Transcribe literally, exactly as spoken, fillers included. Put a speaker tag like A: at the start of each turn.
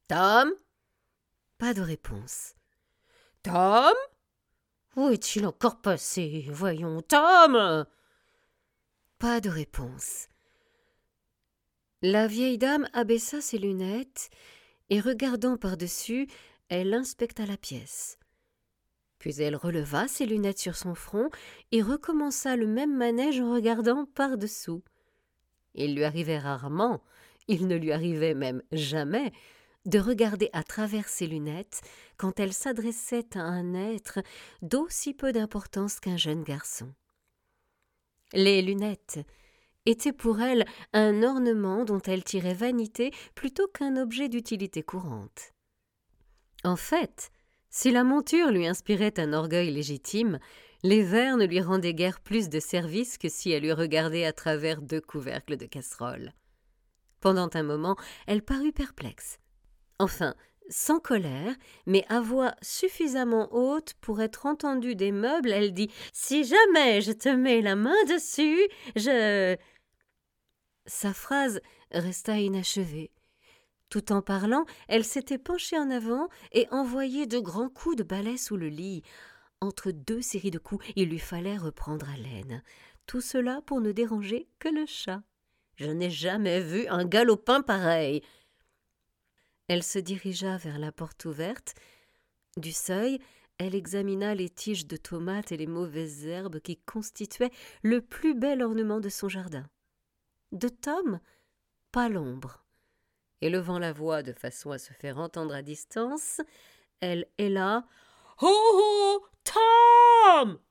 A: Tom?
B: Pas de réponse.
A: Tom? Où est-il encore passé? Voyons, Tom!
B: Pas de réponse. La vieille dame abaissa ses lunettes et, regardant par-dessus, elle inspecta la pièce. Puis elle releva ses lunettes sur son front et recommença le même manège en regardant par-dessous. Il lui arrivait rarement, il ne lui arrivait même jamais, de regarder à travers ses lunettes quand elle s'adressait à un être d'aussi peu d'importance qu'un jeune garçon. Les lunettes étaient pour elle un ornement dont elle tirait vanité plutôt qu'un objet d'utilité courante. En fait, si la monture lui inspirait un orgueil légitime, les verres ne lui rendaient guère plus de service que si elle lui regardait à travers deux couvercles de casserole. Pendant un moment, elle parut perplexe. Enfin, sans colère, mais à voix suffisamment haute pour être entendue des meubles, elle dit « Si jamais je te mets la main dessus, je… » Sa phrase resta inachevée. Tout en parlant, elle s'était penchée en avant et envoyé de grands coups de balai sous le lit. Entre deux séries de coups, il lui fallait reprendre haleine. Tout cela pour ne déranger que le chat.
A: « Je n'ai jamais vu un galopin pareil. »
B: Elle se dirigea vers la porte ouverte. Du seuil, elle examina les tiges de tomates et les mauvaises herbes qui constituaient le plus bel ornement de son jardin. De Tom, pas l'ombre. Élevant la voix de façon à se faire entendre à distance, elle héla «
A: Oh, oh, Tom!